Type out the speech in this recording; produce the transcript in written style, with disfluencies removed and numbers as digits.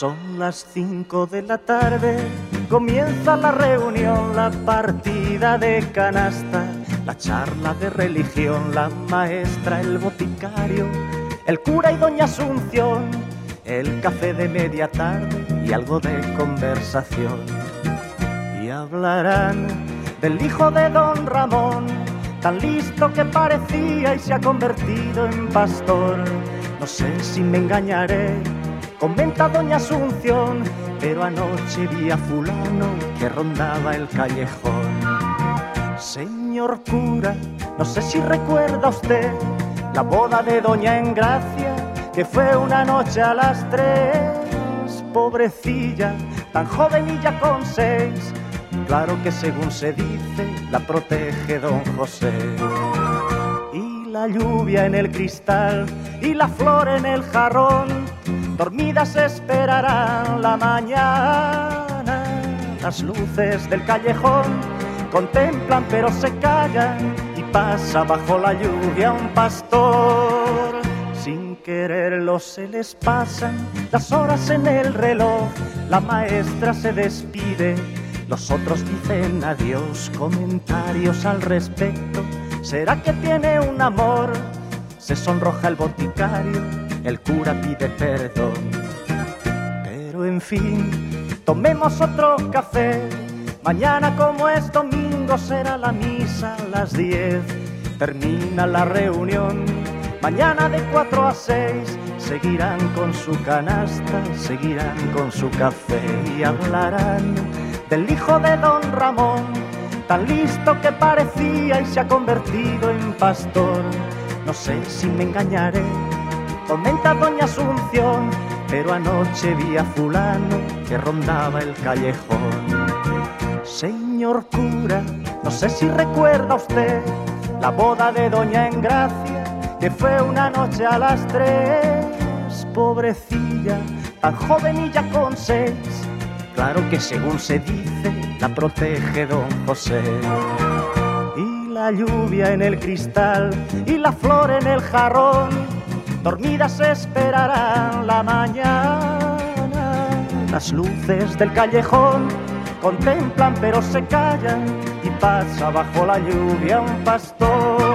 Son las 5 de la tarde, comienza la reunión, la partida de canasta, la charla de religión, la maestra, el boticario, el cura y doña Asunción, el café de media tarde y algo de conversación. Y hablarán del hijo de don Ramón, tan listo que parecía y se ha convertido en pastor. No sé si me engañaré, comenta doña Asunción, pero anoche vi a fulano que rondaba el callejón. Señor cura, no sé si recuerda usted la boda de doña Engracia, que fue una noche a las 3. Pobrecilla, tan joven y ya con 6. Claro que según se dice, la protege don José. Y la lluvia en el cristal y la flor en el jarrón, dormidas esperarán la mañana. Las luces del callejón contemplan pero se callan, y pasa bajo la lluvia un pastor. Sin quererlo se les pasan las horas en el reloj, la maestra se despide, los otros dicen adiós, comentarios al respecto. ¿Será que tiene un amor? Se sonroja el boticario, el cura pide perdón. Pero en fin, tomemos otro café. Mañana, como es domingo, será la misa a las 10. Termina la reunión. Mañana de 4 a 6 seguirán con su canasta, seguirán con su café y hablarán del hijo de don Ramón, tan listo que parecía y se ha convertido en pastor. No sé si me engañaré, comenta doña Asunción, pero anoche vi a fulano que rondaba el callejón. Señor cura, no sé si recuerda usted la boda de doña Engracia, que fue una noche a las 3. Pobrecilla, tan joven y ya con 6. Claro que según se dice, la protege don José. Y la lluvia en el cristal y la flor en el jarrón, dormidas esperarán la mañana. Las luces del callejón contemplan pero se callan, y pasa bajo la lluvia un pastor.